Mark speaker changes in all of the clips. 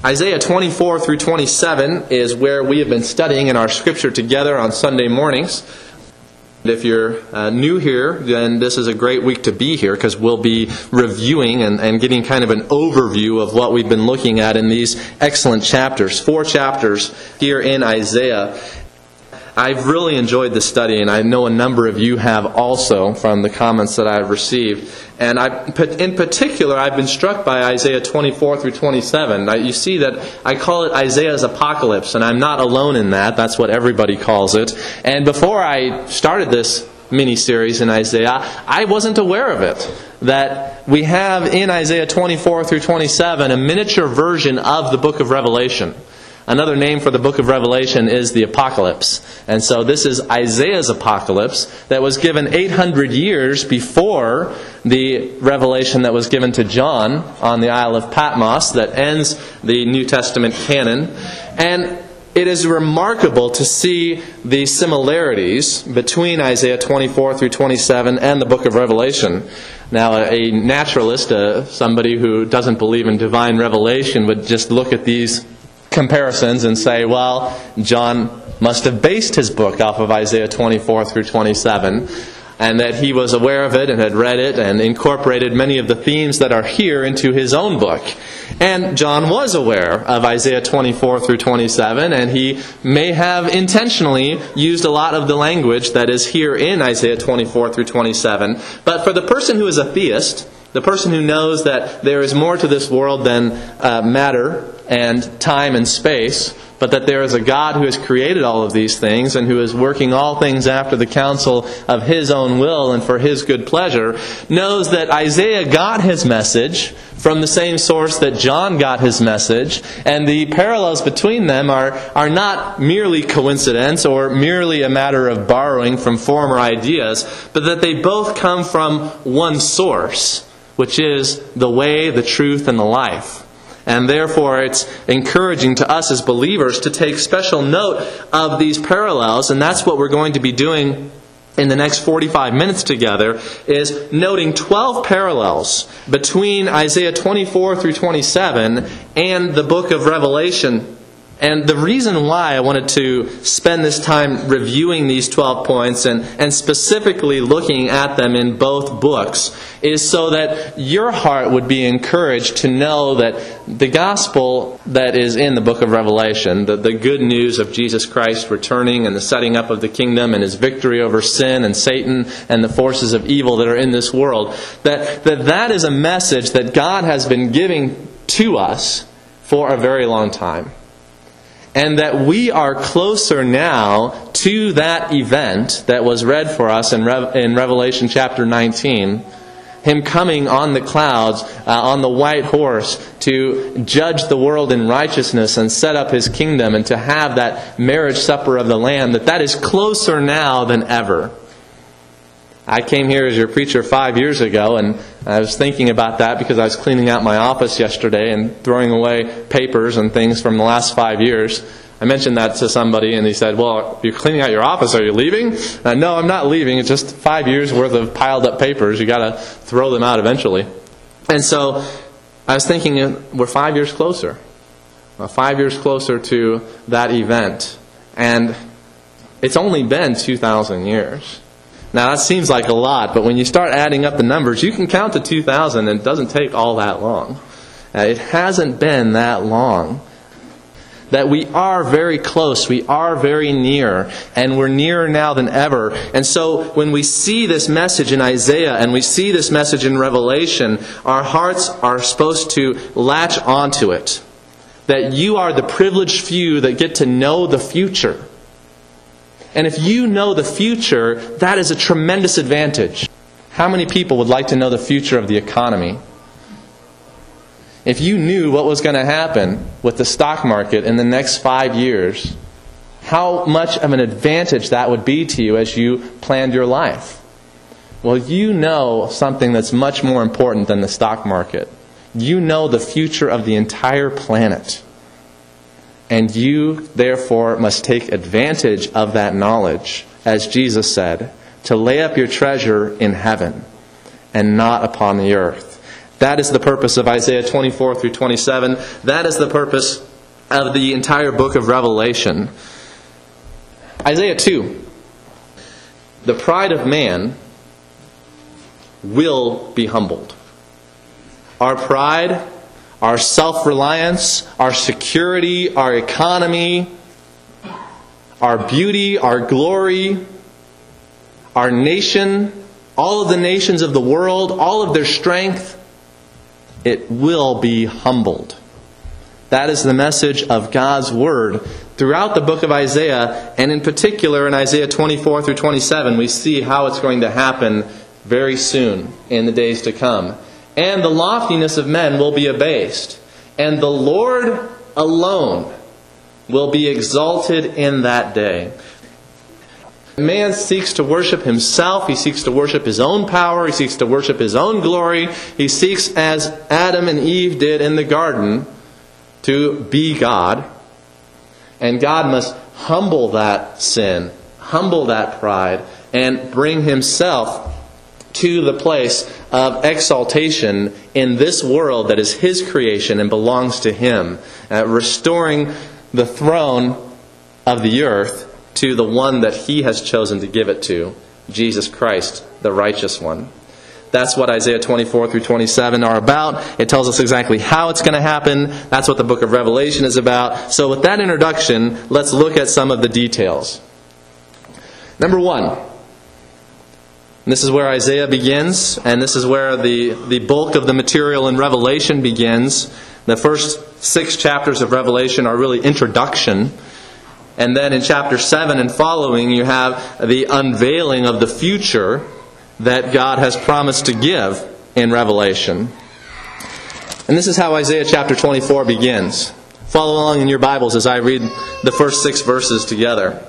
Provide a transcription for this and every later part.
Speaker 1: Isaiah 24 through 27 is where we have been studying in our scripture together on Sunday mornings. If you're new here, then this is a great week to be here because we'll be reviewing and getting kind of an overview of what we've been looking at in these excellent chapters. 4 chapters here in Isaiah. I've really enjoyed this study, and I know a number of you have also from the comments that I've received. And in particular, I've been struck by Isaiah 24 through 27. You see that I call it Isaiah's apocalypse, and I'm not alone in that. That's what everybody calls it. And before I started this mini-series in Isaiah, I wasn't aware of it. That we have in Isaiah 24 through 27 a miniature version of the book of Revelation. Another name for the book of Revelation is the Apocalypse. And so this is Isaiah's apocalypse that was given 800 years before the revelation that was given to John on the Isle of Patmos that ends the New Testament canon. And it is remarkable to see the similarities between Isaiah 24 through 27 and the book of Revelation. Now, a naturalist, somebody who doesn't believe in divine revelation, would just look at these comparisons and say, well, John must have based his book off of Isaiah 24 through 27, and that he was aware of it and had read it and incorporated many of the themes that are here into his own book. And John was aware of Isaiah 24 through 27, and he may have intentionally used a lot of the language that is here in Isaiah 24 through 27. But for the person who is a theist, the person who knows that there is more to this world than matter and time and space, but that there is a God who has created all of these things and who is working all things after the counsel of His own will and for His good pleasure, knows that Isaiah got his message from the same source that John got his message, and the parallels between them are not merely coincidence or merely a matter of borrowing from former ideas, but that they both come from one source, which is the way, the truth, and the life. And therefore, it's encouraging to us as believers to take special note of these parallels. And that's what we're going to be doing in the next 45 minutes together, is noting 12 parallels between Isaiah 24 through 27 and the book of Revelation. And the reason why I wanted to spend this time reviewing these 12 points and specifically looking at them in both books is so that your heart would be encouraged to know that the gospel that is in the book of Revelation, the good news of Jesus Christ returning and the setting up of the kingdom and His victory over sin and Satan and the forces of evil that are in this world, that is a message that God has been giving to us for a very long time. And that we are closer now to that event that was read for us in Revelation chapter 19. Him coming on the clouds, on the white horse, to judge the world in righteousness and set up His kingdom and to have that marriage supper of the Lamb, that is closer now than ever. I came here as your preacher 5 years ago, and I was thinking about that because I was cleaning out my office yesterday and throwing away papers and things from the last 5 years. I mentioned that to somebody, and he said, well, you're cleaning out your office, are you leaving? No, I'm not leaving. It's just 5 years worth of piled up papers. You've got to throw them out eventually. And so I was thinking, we're 5 years closer. 5 years closer to that event. And it's only been 2,000 years. Now, that seems like a lot, but when you start adding up the numbers, you can count to 2,000, and it doesn't take all that long. It hasn't been that long. That we are very close, we are very near, and we're nearer now than ever. And so, when we see this message in Isaiah, and we see this message in Revelation, our hearts are supposed to latch onto it. That you are the privileged few that get to know the future. And if you know the future, that is a tremendous advantage. How many people would like to know the future of the economy? If you knew what was going to happen with the stock market in the next 5 years, how much of an advantage that would be to you as you planned your life? Well, you know something that's much more important than the stock market. You know the future of the entire planet. And you, therefore, must take advantage of that knowledge, as Jesus said, to lay up your treasure in heaven and not upon the earth. That is the purpose of Isaiah 24 through 27. That is the purpose of the entire book of Revelation. Isaiah 2. The pride of man will be humbled. Our pride, our self-reliance, our security, our economy, our beauty, our glory, our nation, all of the nations of the world, all of their strength, it will be humbled. That is the message of God's Word. Throughout the book of Isaiah, and in particular in Isaiah 24 through 27, we see how it's going to happen very soon in the days to come. And the loftiness of men will be abased, and the Lord alone will be exalted in that day. Man seeks to worship himself. He seeks to worship his own power. He seeks to worship his own glory. He seeks, as Adam and Eve did in the garden, to be God. And God must humble that sin, humble that pride, and bring himself to the place of exaltation in this world that is his creation and belongs to him, restoring the throne of the earth to the one that he has chosen to give it to, Jesus Christ, the righteous one. That's what Isaiah 24 through 27 are about. It tells us exactly how it's going to happen. That's what the book of Revelation is about. So with that introduction, let's look at some of the details. Number one, this is where Isaiah begins, and this is where the bulk of the material in Revelation begins. The first 6 chapters of Revelation are really introduction. And then in chapter 7 and following, you have the unveiling of the future that God has promised to give in Revelation. And this is how Isaiah chapter 24 begins. Follow along in your Bibles as I read the first 6 verses together.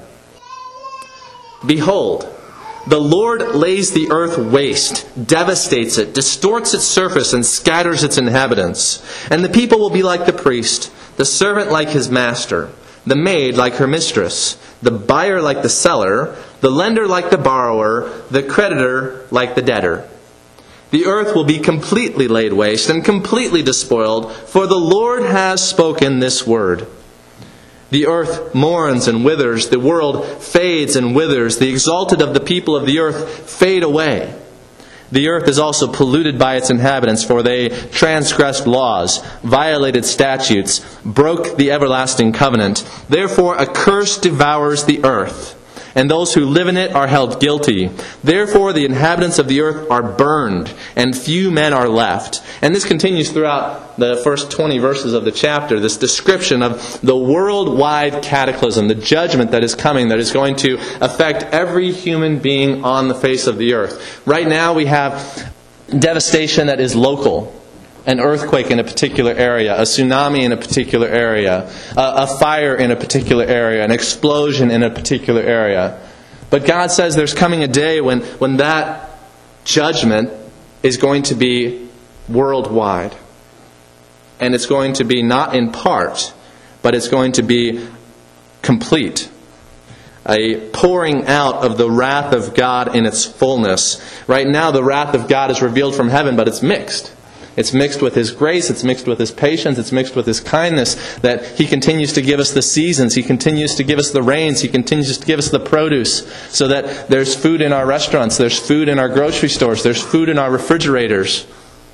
Speaker 1: Behold, the Lord lays the earth waste, devastates it, distorts its surface, and scatters its inhabitants. And the people will be like the priest, the servant like his master, the maid like her mistress, the buyer like the seller, the lender like the borrower, the creditor like the debtor. The earth will be completely laid waste and completely despoiled, for the Lord has spoken this word. The earth mourns and withers, the world fades and withers, the exalted of the people of the earth fade away. The earth is also polluted by its inhabitants, for they transgressed laws, violated statutes, broke the everlasting covenant. Therefore a curse devours the earth, and those who live in it are held guilty. Therefore the inhabitants of the earth are burned, and few men are left. And this continues throughout the first 20 verses of the chapter, this description of the worldwide cataclysm, the judgment that is coming, that is going to affect every human being on the face of the earth. Right now we have devastation that is local. An earthquake in a particular area, a tsunami in a particular area, a fire in a particular area, an explosion in a particular area. But God says there's coming a day when that judgment is going to be worldwide. And it's going to be not in part, but it's going to be complete. A pouring out of the wrath of God in its fullness. Right now the wrath of God is revealed from heaven, but it's mixed. It's mixed with His grace, it's mixed with His patience, it's mixed with His kindness, that He continues to give us the seasons, He continues to give us the rains, He continues to give us the produce, so that there's food in our restaurants, there's food in our grocery stores, there's food in our refrigerators.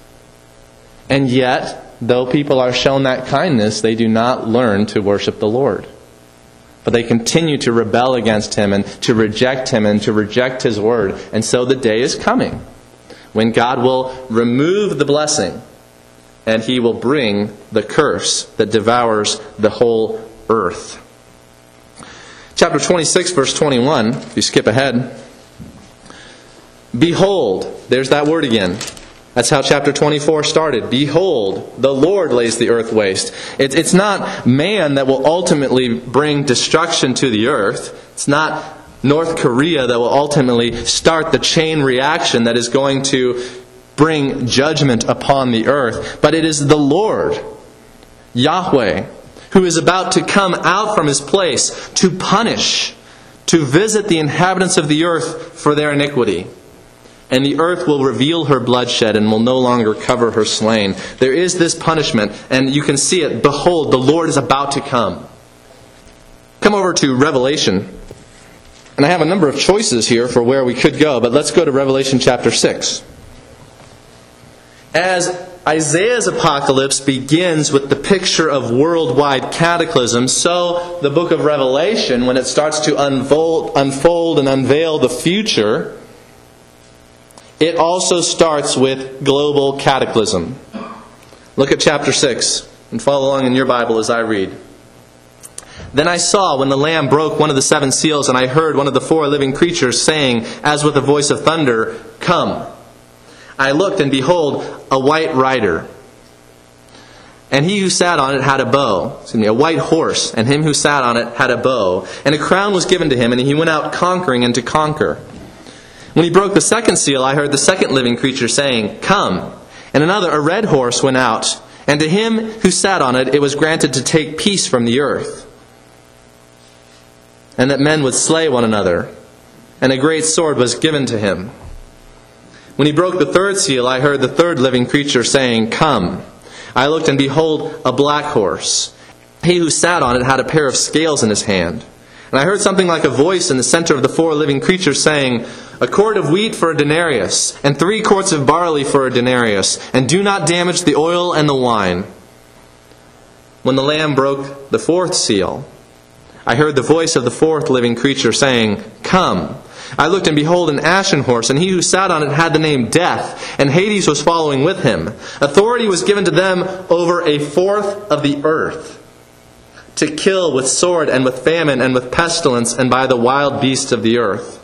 Speaker 1: And yet, though people are shown that kindness, they do not learn to worship the Lord. But they continue to rebel against Him and to reject Him and to reject His word. And so the day is coming when God will remove the blessing and He will bring the curse that devours the whole earth. Chapter 26, verse 21, if you skip ahead. Behold, there's that word again. That's how chapter 24 started. Behold, the Lord lays the earth waste. It's not man that will ultimately bring destruction to the earth. It's not North Korea that will ultimately start the chain reaction that is going to bring judgment upon the earth. But it is the Lord, Yahweh, who is about to come out from His place to punish, to visit the inhabitants of the earth for their iniquity. and the earth will reveal her bloodshed and will no longer cover her slain. There is this punishment, and you can see it. Behold, the Lord is about to come. Come over to Revelation. And I have a number of choices here for where we could go, but let's go to Revelation chapter 6. As Isaiah's apocalypse begins with the picture of worldwide cataclysm, so the book of Revelation, when it starts to unfold and unveil the future, it also starts with global cataclysm. Look at chapter 6 and follow along in your Bible as I read. Then I saw when the Lamb broke one of the 7 seals, and I heard one of the 4 living creatures saying, as with a voice of thunder, "Come." I looked, and behold, a white rider. And he who sat on it had a white horse, and him who sat on it had a bow. And a crown was given to him, and he went out conquering and to conquer. When he broke the 2nd seal, I heard the 2nd living creature saying, "Come." And another, a red horse, went out, and to him who sat on it was granted to take peace from the earth, and that men would slay one another. And a great sword was given to him. When he broke the 3rd seal, I heard the 3rd living creature saying, "Come." I looked, and behold, a black horse. He who sat on it had a pair of scales in his hand. And I heard something like a voice in the center of the 4 living creatures saying, "A quart of wheat for a denarius, and 3 quarts of barley for a denarius, and do not damage the oil and the wine." When the Lamb broke the 4th seal, I heard the voice of the 4th living creature saying, "Come." I looked, and behold, an ashen horse, and he who sat on it had the name Death, and Hades was following with him. Authority was given to them over 1/4 of the earth, to kill with sword and with famine and with pestilence and by the wild beasts of the earth.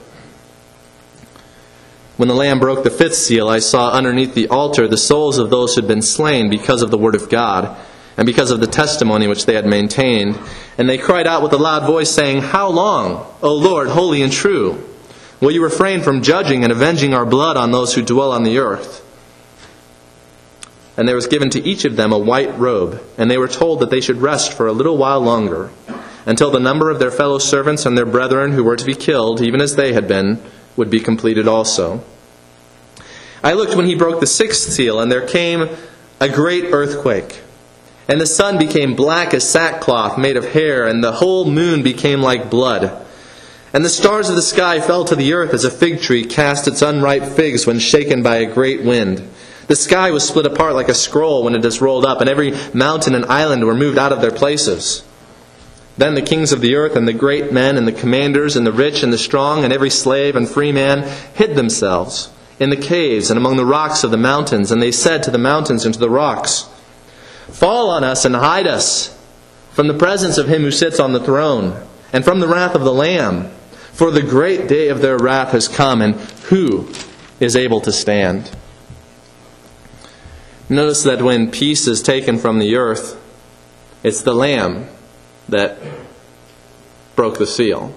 Speaker 1: When the Lamb broke the 5th seal, I saw underneath the altar the souls of those who had been slain because of the word of God, and because of the testimony which they had maintained. And they cried out with a loud voice, saying, "How long, O Lord, holy and true, will you refrain from judging and avenging our blood on those who dwell on the earth?" And there was given to each of them a white robe, and they were told that they should rest for a little while longer, until the number of their fellow servants and their brethren who were to be killed, even as they had been, would be completed also. I looked when he broke the 6th seal, and there came a great earthquake. And the sun became black as sackcloth made of hair, and the whole moon became like blood. And the stars of the sky fell to the earth as a fig tree casts its unripe figs when shaken by a great wind. The sky was split apart like a scroll when it is rolled up, and every mountain and island were moved out of their places. Then the kings of the earth and the great men and the commanders and the rich and the strong and every slave and free man hid themselves in the caves and among the rocks of the mountains. And they said to the mountains and to the rocks, "Fall on us and hide us from the presence of him who sits on the throne and from the wrath of the Lamb. For the great day of their wrath has come, and who is able to stand?" Notice that when peace is taken from the earth, it's the Lamb that broke the seal.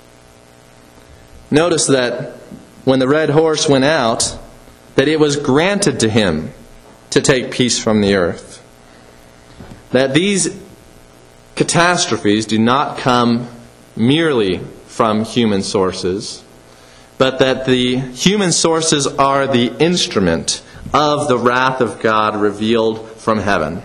Speaker 1: Notice that when the red horse went out, that it was granted to him to take peace from the earth. That these catastrophes do not come merely from human sources, but that the human sources are the instrument of the wrath of God revealed from heaven.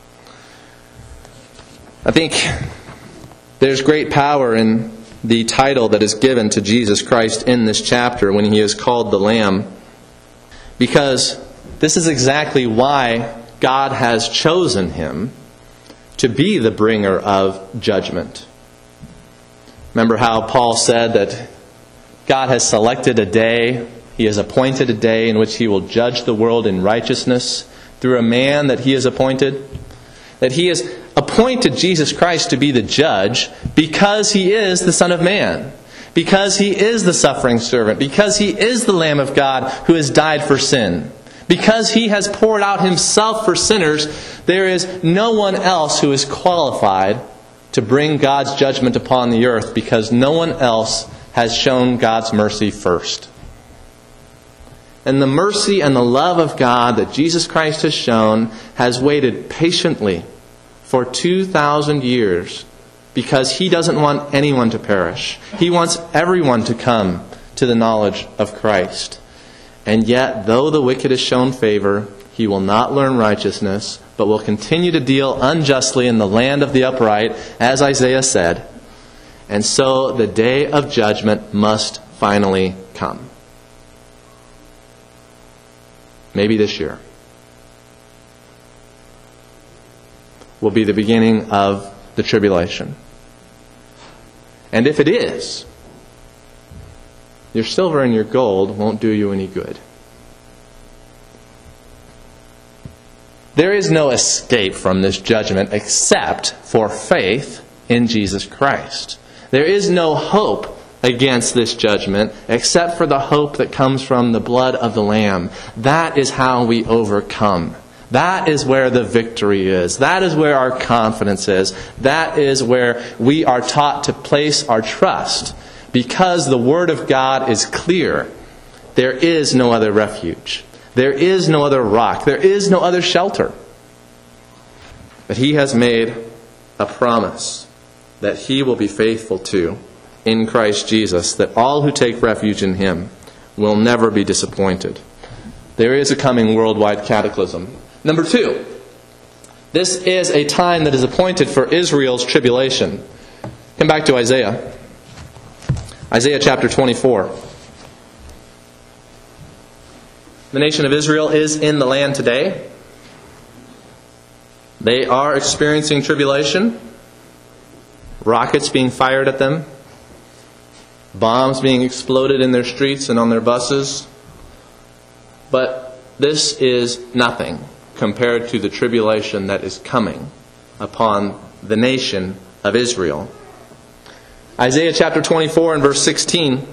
Speaker 1: I think there's great power in the title that is given to Jesus Christ in this chapter when he is called the Lamb, because this is exactly why God has chosen him to be the bringer of judgment. Remember how Paul said that God has selected a day, he has appointed a day in which he will judge the world in righteousness through a man that he has appointed? That he has appointed Jesus Christ to be the judge because he is the Son of Man, because he is the suffering servant, because he is the Lamb of God who has died for sin. Because he has poured out himself for sinners, there is no one else who is qualified to bring God's judgment upon the earth, because no one else has shown God's mercy first. And the mercy and the love of God that Jesus Christ has shown has waited patiently for 2,000 years, because he doesn't want anyone to perish. He wants everyone to come to the knowledge of Christ. And yet, though the wicked is shown favor, he will not learn righteousness, but will continue to deal unjustly in the land of the upright, as Isaiah said. And so the day of judgment must finally come. Maybe this year will be the beginning of the tribulation. And if it is, your silver and your gold won't do you any good. There is no escape from this judgment except for faith in Jesus Christ. There is no hope against this judgment except for the hope that comes from the blood of the Lamb. That is how we overcome. That is where the victory is. That is where our confidence is. That is where we are taught to place our trust. Because the Word of God is clear, there is no other refuge. There is no other rock. There is no other shelter. But He has made a promise that He will be faithful to in Christ Jesus, that all who take refuge in Him will never be disappointed. There is a coming worldwide cataclysm. Number 2, this is a time that is appointed for Israel's tribulation. Come back to Isaiah. Isaiah chapter 24. The nation of Israel is in the land today. They are experiencing tribulation. Rockets being fired at them. Bombs being exploded in their streets and on their buses. But this is nothing compared to the tribulation that is coming upon the nation of Israel. Isaiah chapter 24 and verse 16.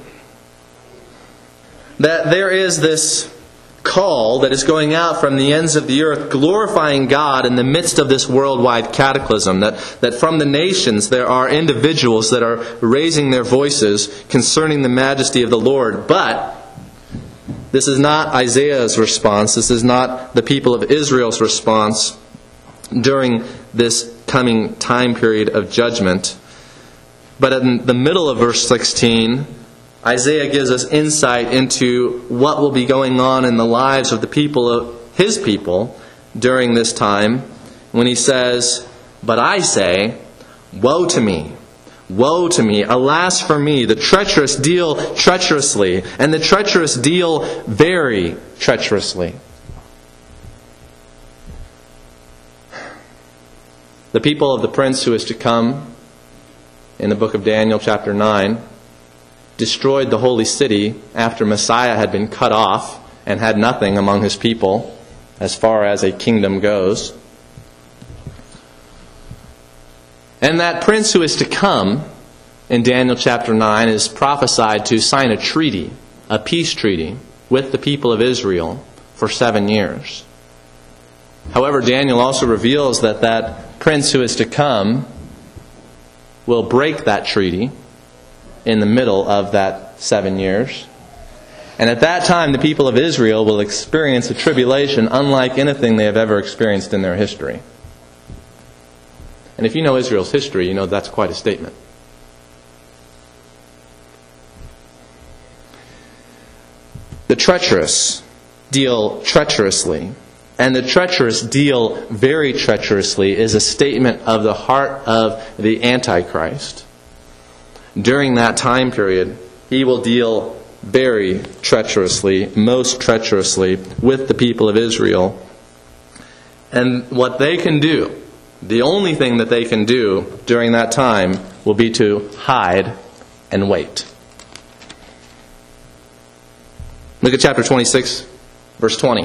Speaker 1: That there is this call that is going out from the ends of the earth, glorifying God in the midst of this worldwide cataclysm. That from the nations there are individuals that are raising their voices concerning the majesty of the Lord. But this is not Isaiah's response. This is not the people of Israel's response during this coming time period of judgment. But in the middle of verse 16, Isaiah gives us insight into what will be going on in the lives of the people of his people during this time when he says, "But I say, woe to me, alas for me, the treacherous deal treacherously, and the treacherous deal very treacherously." The people of the prince who is to come in the book of Daniel chapter 9 destroyed the holy city after Messiah had been cut off and had nothing among his people as far as a kingdom goes. And that prince who is to come in Daniel chapter 9 is prophesied to sign a treaty, a peace treaty, with the people of Israel for 7 years. However, Daniel also reveals that that prince who is to come will break that treaty in the middle of that 7 years. And at that time, the people of Israel will experience a tribulation unlike anything they have ever experienced in their history. And if you know Israel's history, you know that's quite a statement. The treacherous deal treacherously, and the treacherous deal very treacherously is a statement of the heart of the Antichrist. During that time period, he will deal very treacherously, most treacherously, with the people of Israel. And what they can do, the only thing that they can do during that time, will be to hide and wait. Look at chapter 26, verse 20.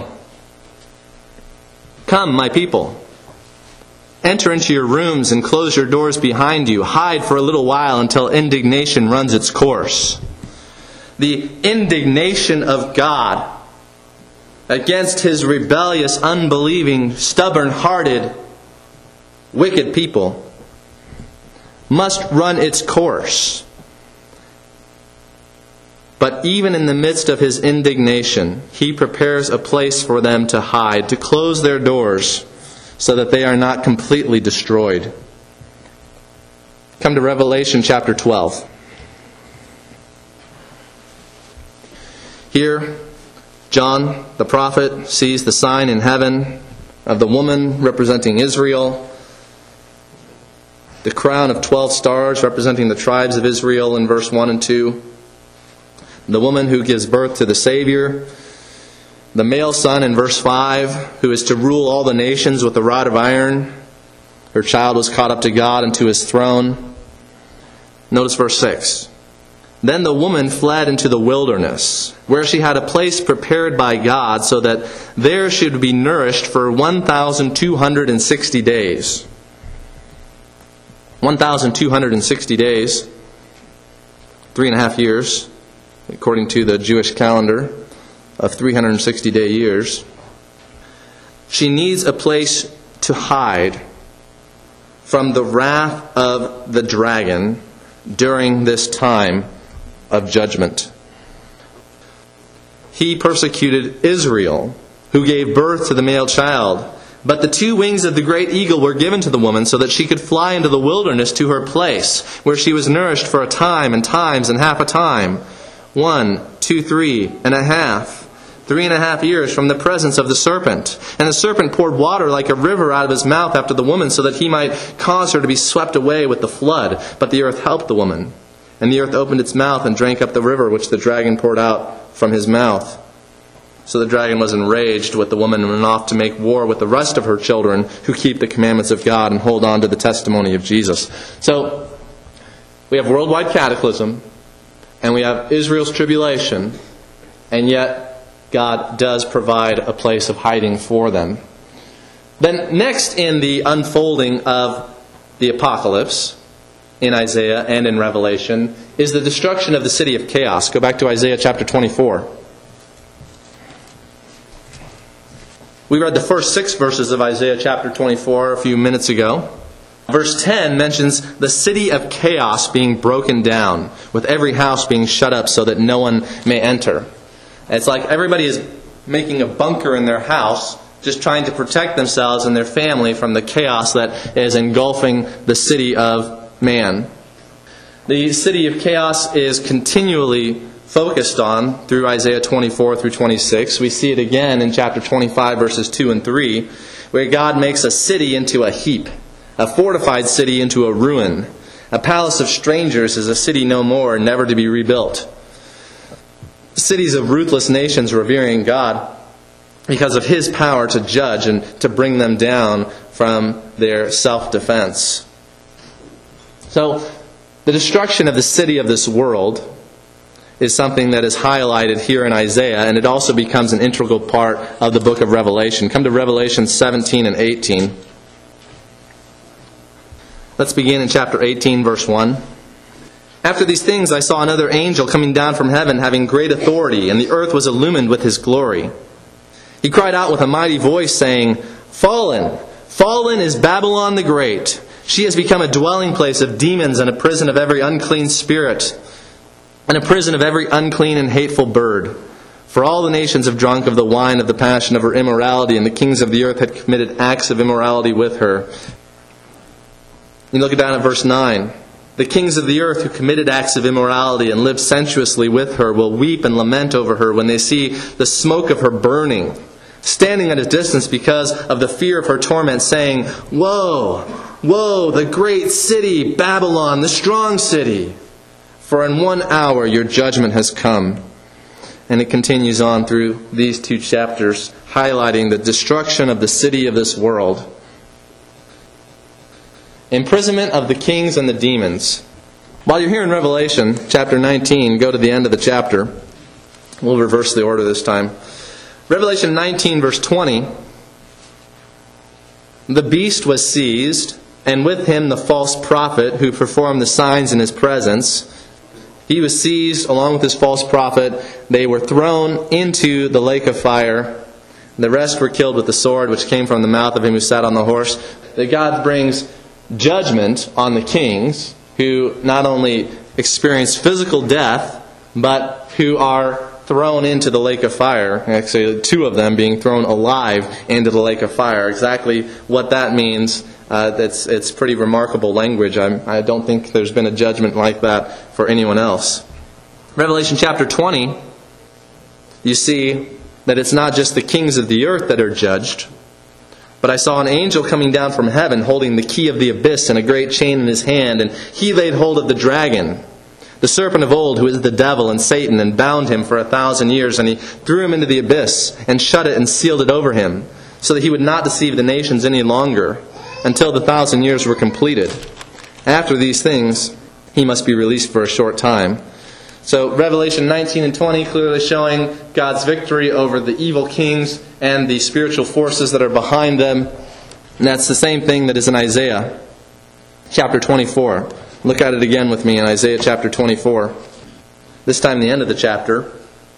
Speaker 1: "Come, my people. Enter into your rooms and close your doors behind you. Hide for a little while until indignation runs its course." The indignation of God against His rebellious, unbelieving, stubborn-hearted, wicked people must run its course. But even in the midst of His indignation, He prepares a place for them to hide, to close their doors, so that they are not completely destroyed. Come to Revelation chapter 12. Here, John, the prophet, sees the sign in heaven of the woman representing Israel, the crown of 12 stars representing the tribes of Israel in verse 1 and 2, the woman who gives birth to the Savior, the male son in verse 5, who is to rule all the nations with a rod of iron. Her child was caught up to God and to His throne. Notice verse 6. Then the woman fled into the wilderness, where she had a place prepared by God, so that there she would be nourished for 1,260 days. 1,260 days, 3.5 years, according to the Jewish calendar of 360-day years. She needs a place to hide from the wrath of the dragon during this time of judgment. He persecuted Israel, who gave birth to the male child. But the 2 wings of the great eagle were given to the woman so that she could fly into the wilderness to her place, where she was nourished for a time and times and half a time. 1, 2, 3.5. 3.5 years from the presence of the serpent. And the serpent poured water like a river out of his mouth after the woman, so that he might cause her to be swept away with the flood. But the earth helped the woman. And the earth opened its mouth and drank up the river which the dragon poured out from his mouth. So the dragon was enraged with the woman and went off to make war with the rest of her children who keep the commandments of God and hold on to the testimony of Jesus. So we have worldwide cataclysm, and we have Israel's tribulation, and yet God does provide a place of hiding for them. Then next in the unfolding of the apocalypse in Isaiah and in Revelation is the destruction of the city of chaos. Go back to Isaiah chapter 24. We read the first 6 verses of Isaiah chapter 24 a few minutes ago. Verse 10 mentions the city of chaos being broken down, with every house being shut up so that no one may enter. It's like everybody is making a bunker in their house, just trying to protect themselves and their family from the chaos that is engulfing the city of man. The city of chaos is continually focused on through Isaiah 24 through 26. We see it again in chapter 25, verses 2 and 3, where God makes a city into a heap, a fortified city into a ruin. A palace of strangers is a city no more, never to be rebuilt. Cities of ruthless nations revering God because of His power to judge and to bring them down from their self-defense. So, the destruction of the city of this world is something that is highlighted here in Isaiah, and it also becomes an integral part of the book of Revelation. Come to Revelation 17 and 18. Let's begin in chapter 18, verse 1. After these things I saw another angel coming down from heaven, having great authority, and the earth was illumined with his glory. He cried out with a mighty voice, saying, "Fallen, fallen is Babylon the Great. She has become a dwelling place of demons and a prison of every unclean spirit, and a prison of every unclean and hateful bird. For all the nations have drunk of the wine of the passion of her immorality, and the kings of the earth had committed acts of immorality with her." You look down at verse 9. The kings of the earth who committed acts of immorality and lived sensuously with her will weep and lament over her when they see the smoke of her burning, standing at a distance because of the fear of her torment, saying, "Woe, woe, the great city, Babylon, the strong city! For in 1 hour your judgment has come." And it continues on through these 2 chapters, highlighting the destruction of the city of this world. Imprisonment of the kings and the demons. While you're here in Revelation, chapter 19, go to the end of the chapter. We'll reverse the order this time. Revelation 19, verse 20. The beast was seized, and with him the false prophet who performed the signs in his presence. He was seized along with his false prophet. They were thrown into the lake of fire. The rest were killed with the sword which came from the mouth of him who sat on the horse. That God brings judgment on the kings who not only experience physical death, but who are thrown into the lake of fire. Actually, 2 of them being thrown alive into the lake of fire. Exactly what that means, it's pretty remarkable language. I don't think there's been a judgment like that for anyone else. Revelation chapter 20, you see that it's not just the kings of the earth that are judged. But I saw an angel coming down from heaven, holding the key of the abyss and a great chain in his hand, and he laid hold of the dragon, the serpent of old, who is the devil and Satan, and bound him for 1,000 years, and he threw him into the abyss, and shut it and sealed it over him, so that he would not deceive the nations any longer, until the 1,000 years were completed. After these things, he must be released for a short time. So Revelation 19 and 20 clearly showing God's victory over the evil kings and the spiritual forces that are behind them. And that's the same thing that is in Isaiah chapter 24. Look at it again with me in Isaiah chapter 24. This time the end of the chapter.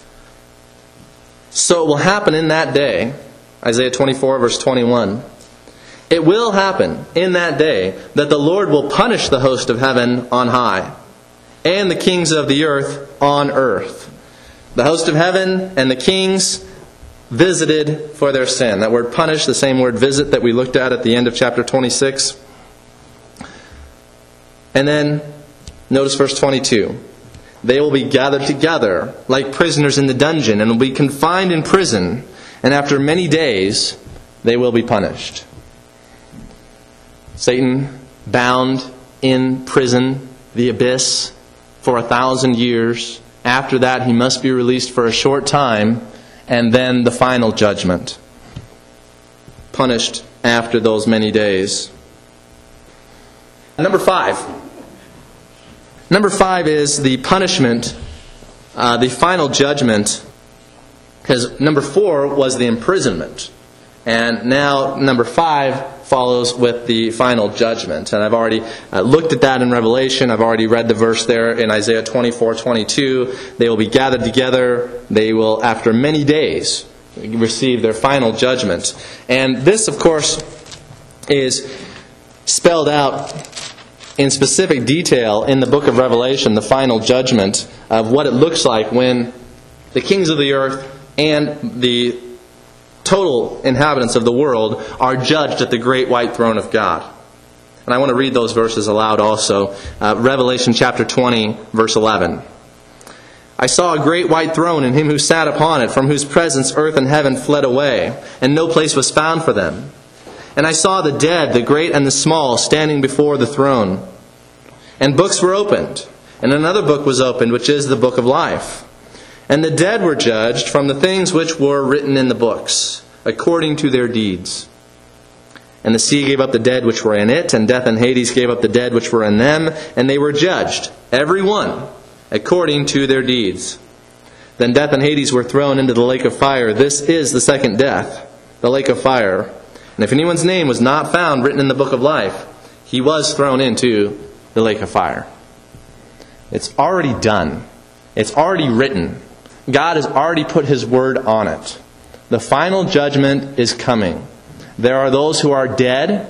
Speaker 1: So it will happen in that day, Isaiah 24 verse 21. It will happen in that day that the Lord will punish the host of heaven on high, and the kings of the earth on earth. The host of heaven and the kings visited for their sin. That word punish, the same word visit that we looked at the end of chapter 26. And then, notice verse 22. They will be gathered together like prisoners in the dungeon, and will be confined in prison, and after many days they will be punished. Satan bound in prison, the abyss, for 1,000 years. After that, he must be released for a short time, and then the final judgment. Punished after those many days. Number 5. Number 5 is the punishment, the final judgment, because number 4 was the imprisonment. And now number 5 follows with the final judgment. And I've already looked at that in Revelation. I've already read the verse there in Isaiah 24:22. They will be gathered together. They will, after many days, receive their final judgment. And this, of course, is spelled out in specific detail in the book of Revelation, the final judgment of what it looks like when the kings of the earth and the total inhabitants of the world are judged at the great white throne of God. And I want to read those verses aloud also. Revelation chapter 20, verse 11. I saw a great white throne and him who sat upon it, from whose presence earth and heaven fled away, and no place was found for them. And I saw the dead, the great and the small, standing before the throne. And books were opened. And another book was opened, which is the book of life. And the dead were judged from the things which were written in the books, according to their deeds. And the sea gave up the dead which were in it, and death and Hades gave up the dead which were in them, and they were judged, every one, according to their deeds. Then death and Hades were thrown into the lake of fire. This is the second death, the lake of fire. And if anyone's name was not found written in the book of life, he was thrown into the lake of fire. It's already done. It's already written. God has already put His word on it. The final judgment is coming. There are those who are dead,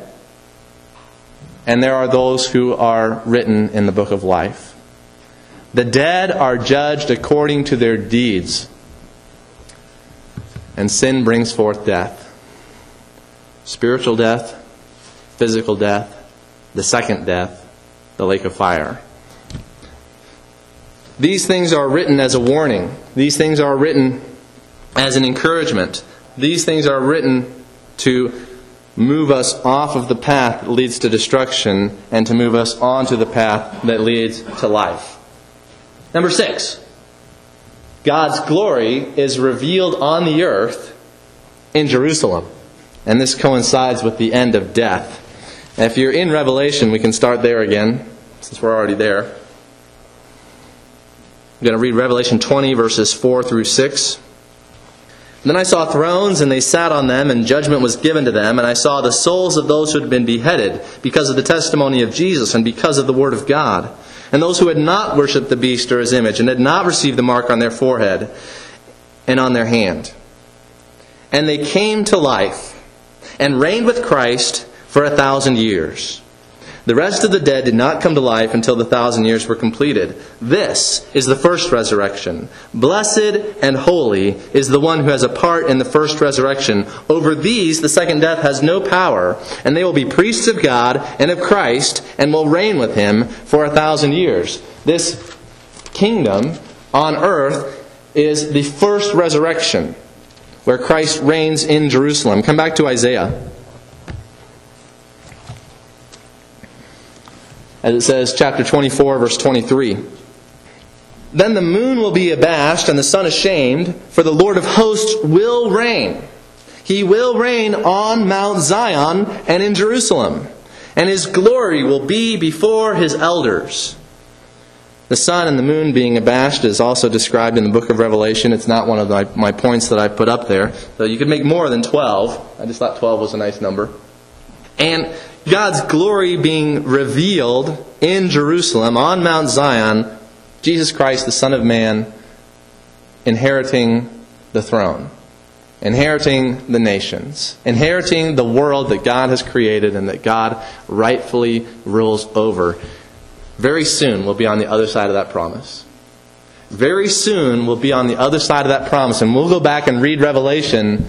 Speaker 1: and there are those who are written in the book of life. The dead are judged according to their deeds. And sin brings forth death. Spiritual death, physical death, the second death, the lake of fire. These things are written as a warning. These things are written as an encouragement. These things are written to move us off of the path that leads to destruction and to move us onto the path that leads to life. Number 6. God's glory is revealed on the earth in Jerusalem. And this coincides with the end of death. And if you're in Revelation, we can start there again, since we're already there. I'm going to read Revelation 20, verses 4 through 6. Then I saw thrones, and they sat on them, and judgment was given to them. And I saw the souls of those who had been beheaded because of the testimony of Jesus and because of the word of God, and those who had not worshipped the beast or his image, and had not received the mark on their forehead and on their hand. And they came to life, and reigned with Christ for 1,000 years. The rest of the dead did not come to life until the 1,000 years were completed. This is the first resurrection. Blessed and holy is the one who has a part in the first resurrection. Over these the second death has no power, and they will be priests of God and of Christ, and will reign with Him for 1,000 years. This kingdom on earth is the first resurrection. where Christ reigns in Jerusalem. Come back to Isaiah. As it says, chapter 24, verse 23. Then the moon will be abashed and the sun ashamed, for the Lord of hosts will reign. He will reign on Mount Zion and in Jerusalem, and His glory will be before His elders. The sun and the moon being abashed is also described in the book of Revelation. It's not one of my points that I put up there. So you could make more than 12. I just thought 12 was a nice number. And God's glory being revealed in Jerusalem on Mount Zion, Jesus Christ, the Son of Man, inheriting the throne, inheriting the nations, inheriting the world that God has created and that God rightfully rules over. Very soon we'll be on the other side of that promise. Very soon we'll be on the other side of that promise, and we'll go back and read Revelation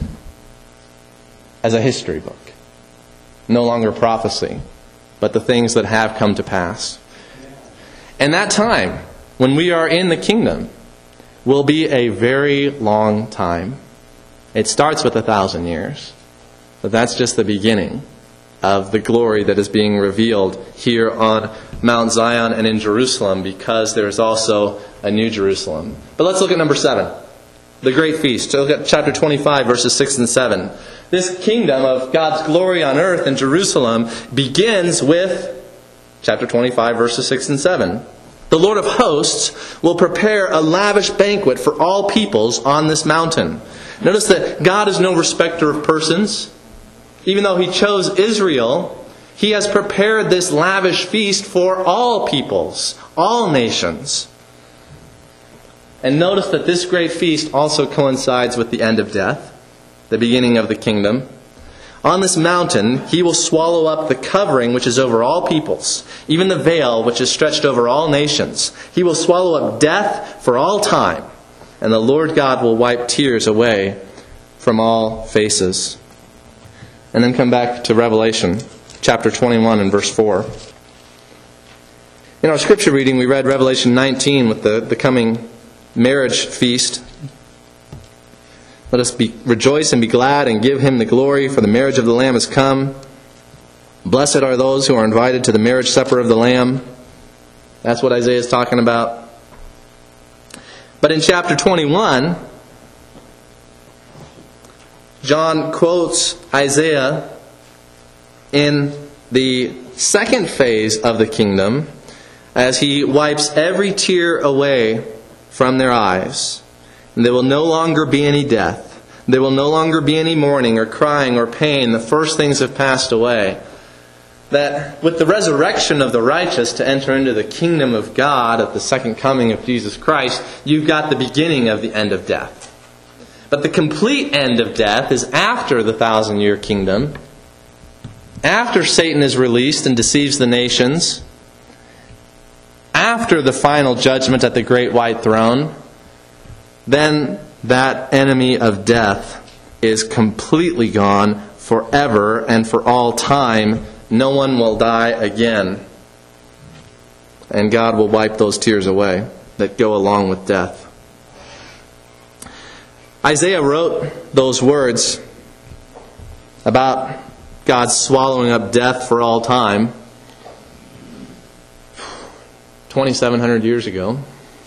Speaker 1: as a history book. No longer prophecy, but the things that have come to pass. And that time, when we are in the kingdom, will be a very long time. It starts with 1,000 years. But that's just the beginning of the glory that is being revealed here on Mount Zion and in Jerusalem, because there is also a new Jerusalem. But let's look at number 7, the great feast. So look at chapter 25, verses 6 and 7. This kingdom of God's glory on earth in Jerusalem begins with chapter 25, verses 6 and 7. The Lord of hosts will prepare a lavish banquet for all peoples on this mountain. Notice that God is no respecter of persons. Even though He chose Israel, He has prepared this lavish feast for all peoples, all nations. And notice that this great feast also coincides with the end of death, the beginning of the kingdom. On this mountain, He will swallow up the covering which is over all peoples, even the veil which is stretched over all nations. He will swallow up death for all time, and the Lord God will wipe tears away from all faces. And then come back to Revelation, chapter 21 and verse 4. In our scripture reading, we read Revelation 19 with the coming marriage feast. Let us rejoice and be glad and give Him the glory, for the marriage of the Lamb has come. Blessed are those who are invited to the marriage supper of the Lamb. That's what Isaiah is talking about. But in chapter 21, John quotes Isaiah in the second phase of the kingdom as he wipes every tear away from their eyes. And there will no longer be any death. There will no longer be any mourning or crying or pain. The first things have passed away. That with the resurrection of the righteous to enter into the kingdom of God at the second coming of Jesus Christ, you've got the beginning of the end of death. But the complete end of death is after the 1,000-year kingdom, after Satan is released and deceives the nations, after the final judgment at the great white throne. Then that enemy of death is completely gone forever and for all time. No one will die again. And God will wipe those tears away that go along with death. Isaiah wrote those words about God swallowing up death for all time 2,700 years ago.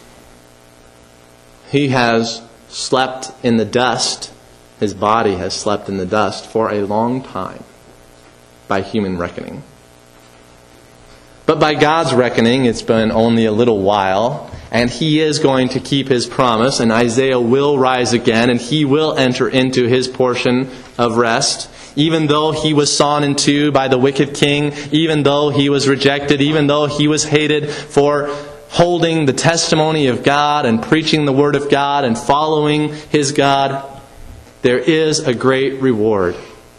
Speaker 1: He has slept in the dust. His body has slept in the dust for a long time by human reckoning. But by God's reckoning, it's been only a little while. And He is going to keep His promise. And Isaiah will rise again. And he will enter into his portion of rest. Even though he was sawn in two by the wicked king. Even though he was rejected. Even though he was hated for holding the testimony of God and preaching the Word of God and following His God, there is a great reward.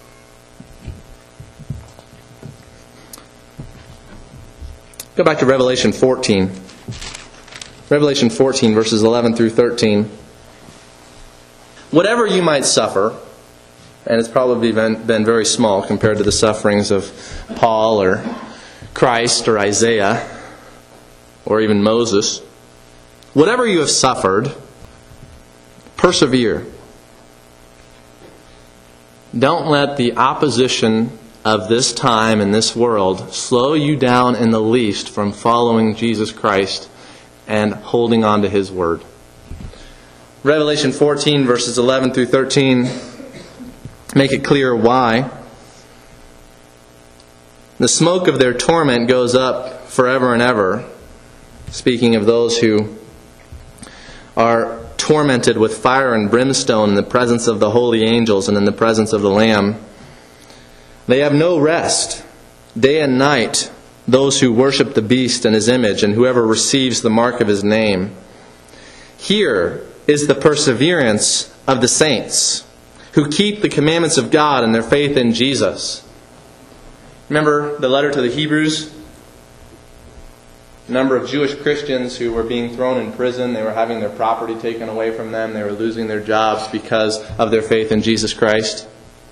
Speaker 1: Go back to Revelation 14. Revelation 14, verses 11 through 13. Whatever you might suffer, and it's probably been very small compared to the sufferings of Paul or Christ or Isaiah, or even Moses. Whatever you have suffered, persevere. Don't let the opposition of this time and this world slow you down in the least from following Jesus Christ and holding on to His Word. Revelation 14, verses 11 through 13, make it clear why. The smoke of their torment goes up forever and ever. Speaking of those who are tormented with fire and brimstone in the presence of the holy angels and in the presence of the Lamb. They have no rest, day and night, those who worship the beast and his image and whoever receives the mark of his name. Here is the perseverance of the saints who keep the commandments of God and their faith in Jesus. Remember the letter to the Hebrews? A number of Jewish Christians who were being thrown in prison. They were having their property taken away from them. They were losing their jobs because of their faith in Jesus Christ.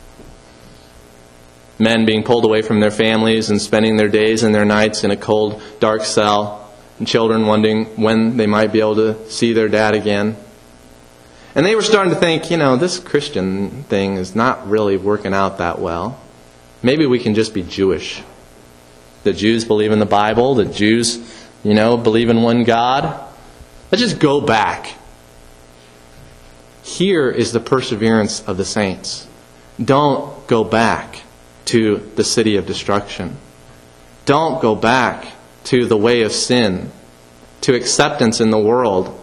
Speaker 1: Men being pulled away from their families and spending their days and their nights in a cold, dark cell. And children wondering when they might be able to see their dad again. And they were starting to think, this Christian thing is not really working out that well. Maybe we can just be Jewish. The Jews believe in the Bible. The Jews, believe in one God. Let's just go back. Here is the perseverance of the saints. Don't go back to the city of destruction. Don't go back to the way of sin, to acceptance in the world.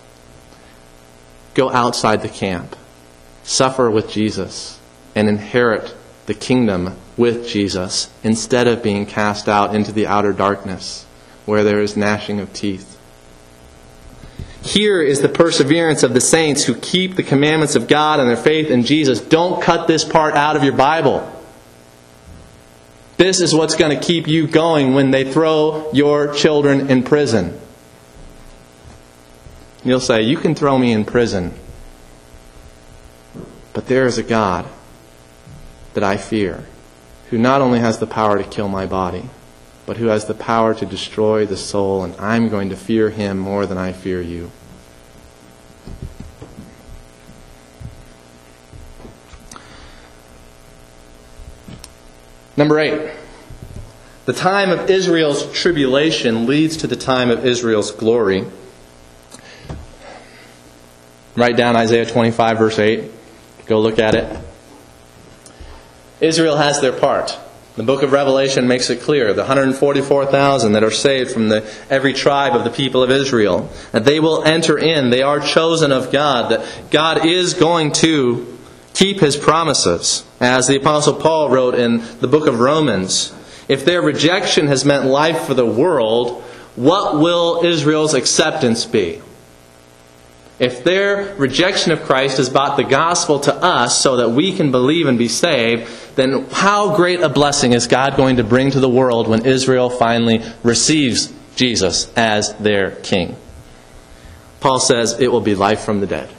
Speaker 1: Go outside the camp. Suffer with Jesus and inherit the kingdom with Jesus instead of being cast out into the outer darkness where there is gnashing of teeth. Here is the perseverance of the saints who keep the commandments of God and their faith in Jesus. Don't cut this part out of your Bible. This is what's going to keep you going when they throw your children in prison. You'll say, you can throw me in prison, but there is a God that I fear, who not only has the power to kill my body, but who has the power to destroy the soul, and I'm going to fear Him more than I fear you. Number 8. The time of Israel's tribulation leads to the time of Israel's glory. Write down Isaiah 25, verse 8. Go look at it. Israel has their part. The book of Revelation makes it clear. The 144,000 that are saved from every tribe of the people of Israel. That they will enter in. They are chosen of God. That God is going to keep His promises. As the Apostle Paul wrote in the book of Romans. If their rejection has meant life for the world, what will Israel's acceptance be? If their rejection of Christ has brought the gospel to us so that we can believe and be saved, then how great a blessing is God going to bring to the world when Israel finally receives Jesus as their king? Paul says it will be life from the dead.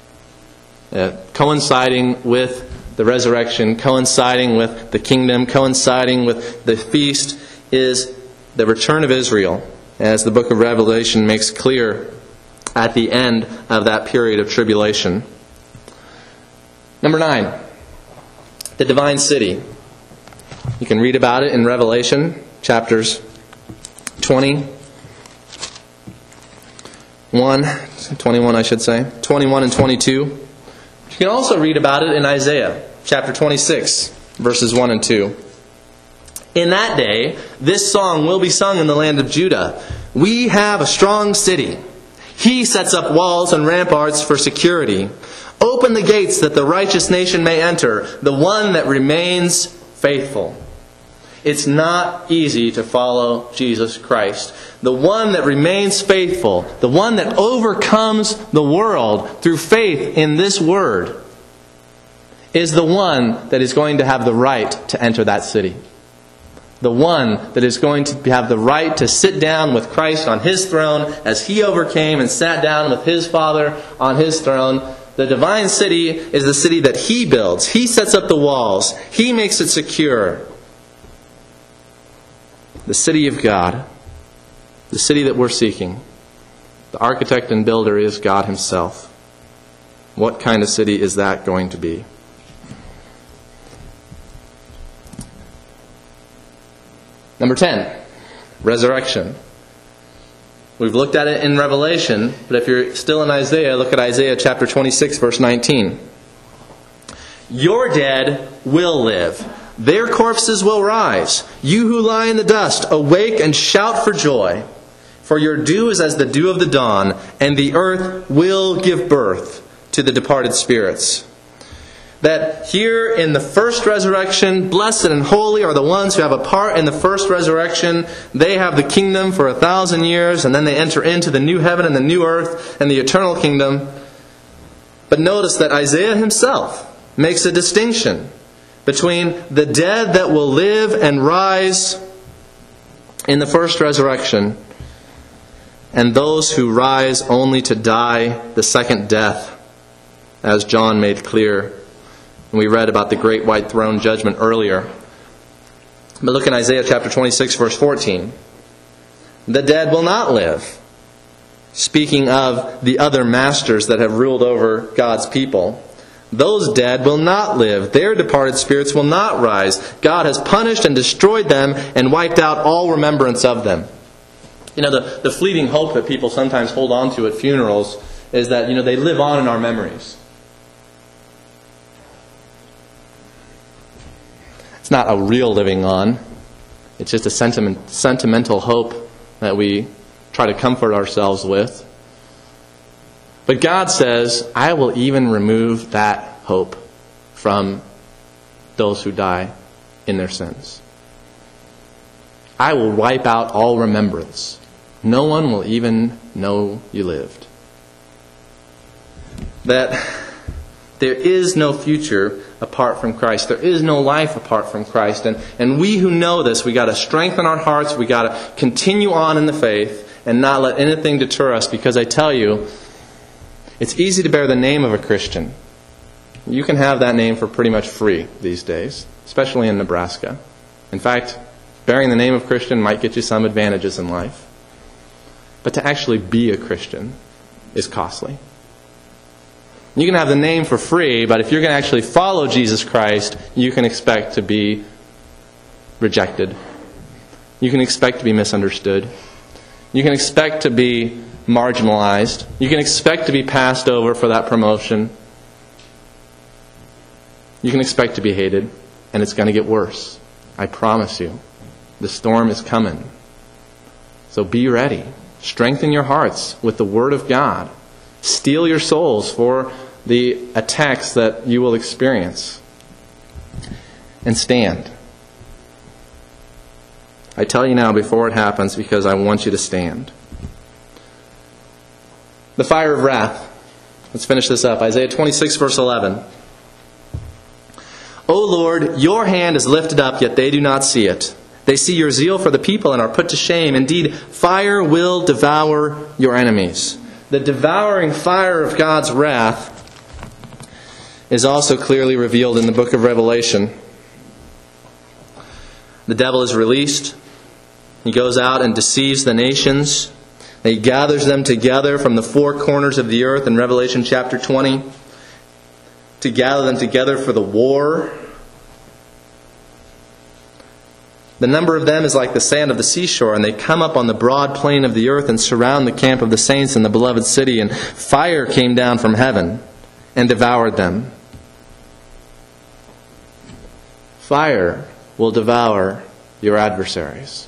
Speaker 1: Coinciding with the resurrection, coinciding with the kingdom, coinciding with the feast is the return of Israel, as the book of Revelation makes clear at the end of that period of tribulation. Number 9, the divine city. You can read about it in Revelation chapters 21 and 22. You can also read about it in Isaiah chapter 26, verses 1 and 2. In that day, this song will be sung in the land of Judah. We have a strong city. He sets up walls and ramparts for security. Open the gates that the righteous nation may enter, the one that remains faithful. It's not easy to follow Jesus Christ. The one that remains faithful, the one that overcomes the world through faith in this word, is the one that is going to have the right to enter that city. The one that is going to have the right to sit down with Christ on His throne as He overcame and sat down with His Father on His throne. The divine city is the city that He builds. He sets up the walls. He makes it secure. The city of God. The city that we're seeking. The architect and builder is God Himself. What kind of city is that going to be? Number 10, resurrection. We've looked at it in Revelation, but if you're still in Isaiah, look at Isaiah chapter 26, verse 19. Your dead will live. Their corpses will rise. You who lie in the dust, awake and shout for joy. For your dew is as the dew of the dawn, and the earth will give birth to the departed spirits. That here in the first resurrection, blessed and holy are the ones who have a part in the first resurrection. They have the kingdom for 1,000 years, and then they enter into the new heaven and the new earth and the eternal kingdom. But notice that Isaiah himself makes a distinction between the dead that will live and rise in the first resurrection and those who rise only to die the second death, as John made clear. And we read about the great white throne judgment earlier. But look in Isaiah chapter 26, verse 14. The dead will not live. Speaking of the other masters that have ruled over God's people. Those dead will not live. Their departed spirits will not rise. God has punished and destroyed them and wiped out all remembrance of them. You know, the fleeting hope that people sometimes hold on to at funerals is that, they live on in our memories. It's not a real living on. It's just a sentimental hope that we try to comfort ourselves with. But God says, I will even remove that hope from those who die in their sins. I will wipe out all remembrance. No one will even know you lived. That there is no future apart from Christ. There is no life apart from Christ. And we who know this, we got to strengthen our hearts. We got to continue on in the faith and not let anything deter us. Because I tell you, it's easy to bear the name of a Christian. You can have that name for pretty much free these days, especially in Nebraska. In fact, bearing the name of Christian might get you some advantages in life. But to actually be a Christian is costly. You can have the name for free, but if you're going to actually follow Jesus Christ, you can expect to be rejected. You can expect to be misunderstood. You can expect to be marginalized. You can expect to be passed over for that promotion. You can expect to be hated, and it's going to get worse. I promise you. The storm is coming. So be ready. Strengthen your hearts with the Word of God. Steel your souls for the attacks that you will experience. And stand. I tell you now before it happens because I want you to stand. The fire of wrath. Let's finish this up. Isaiah 26, verse 11. O Lord, your hand is lifted up, yet they do not see it. They see your zeal for the people and are put to shame. Indeed, fire will devour your enemies. The devouring fire of God's wrath is also clearly revealed in the book of Revelation. The devil is released. He goes out and deceives the nations. He gathers them together from the four corners of the earth in Revelation chapter 20 to gather them together for the war. The number of them is like the sand of the seashore, and they come up on the broad plain of the earth and surround the camp of the saints in the beloved city. And fire came down from heaven and devoured them. Fire will devour your adversaries.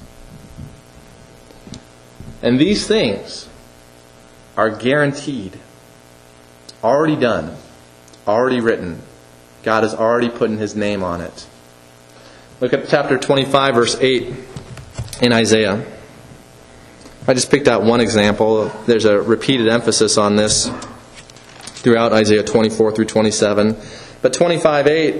Speaker 1: And these things are guaranteed, already done, already written. God has already put His name on it. Look at chapter 25, verse 8 in Isaiah. I just picked out one example. There's a repeated emphasis on this throughout Isaiah 24 through 27. But 25:8,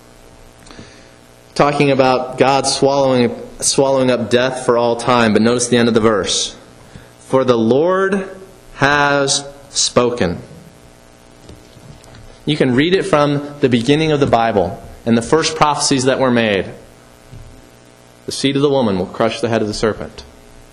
Speaker 1: talking about God swallowing up death for all time. But notice the end of the verse. For the Lord has spoken. You can read it from the beginning of the Bible and the first prophecies that were made. The seed of the woman will crush the head of the serpent.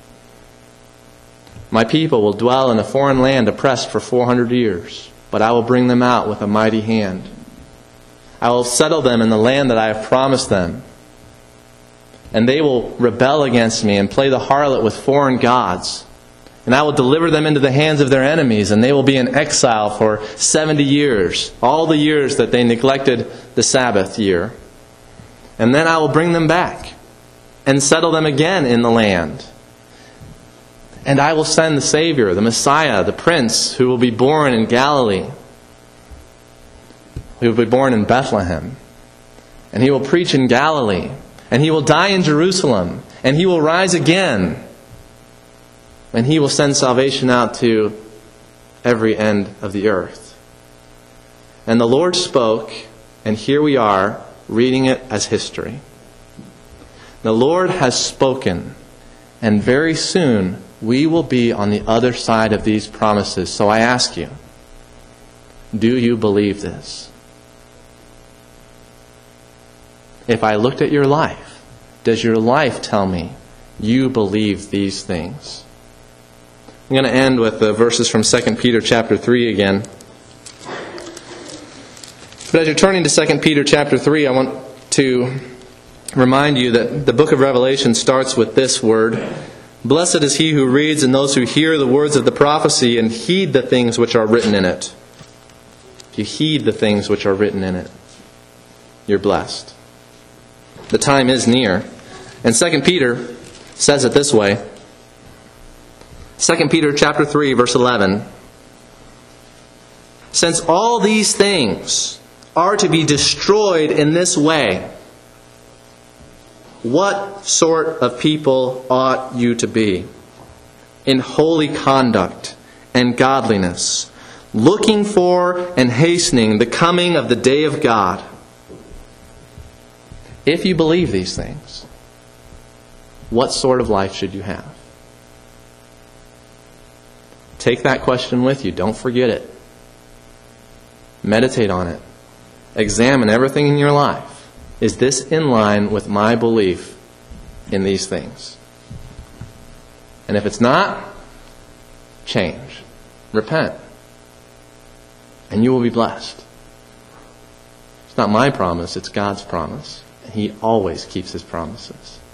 Speaker 1: My people will dwell in a foreign land oppressed for 400 years, but I will bring them out with a mighty hand. I will settle them in the land that I have promised them. and they will rebel against me and play the harlot with foreign gods. And I will deliver them into the hands of their enemies, and they will be in exile for 70 years, all the years that they neglected the Sabbath year. And then I will bring them back and settle them again in the land. And I will send the Savior, the Messiah, the Prince, who will be born in Galilee, who will be born in Bethlehem. And he will preach in Galilee. And he will die in Jerusalem. And he will rise again. And he will send salvation out to every end of the earth. And the Lord spoke, and here we are, reading it as history. The Lord has spoken, and very soon we will be on the other side of these promises. So I ask you, do you believe this? If I looked at your life, does your life tell me you believe these things? I'm going to end with the verses from 2 Peter chapter 3 again. But as you're turning to 2 Peter chapter 3, I want to remind you that the book of Revelation starts with this word: "Blessed is he who reads and those who hear the words of the prophecy and heed the things which are written in it." If you heed the things which are written in it, you're blessed. The time is near. And 2 Peter says it this way. 2 Peter chapter 3, verse 11. "Since all these things are to be destroyed in this way, what sort of people ought you to be? In holy conduct and godliness, looking for and hastening the coming of the day of God." If you believe these things, what sort of life should you have? Take that question with you. Don't forget it. Meditate on it. Examine everything in your life. Is this in line with my belief in these things? And if it's not, change. Repent. And you will be blessed. It's not my promise, it's God's promise. And He always keeps His promises.